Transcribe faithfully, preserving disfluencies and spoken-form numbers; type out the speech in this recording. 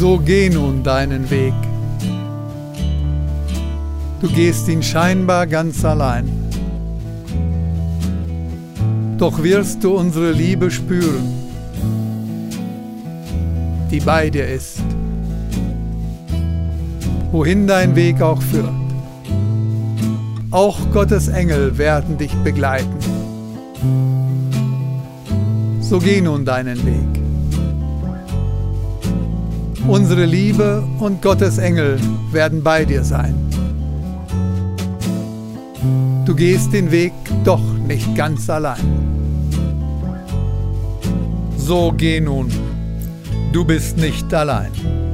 So geh nun deinen Weg. Du gehst ihn scheinbar ganz allein. Doch wirst du unsere Liebe spüren, die bei dir ist, wohin dein Weg auch führt. Auch Gottes Engel werden dich begleiten. So geh nun deinen Weg. Unsere Liebe und Gottes Engel werden bei dir sein. Du gehst den Weg doch nicht ganz allein. So geh nun, du bist nicht allein.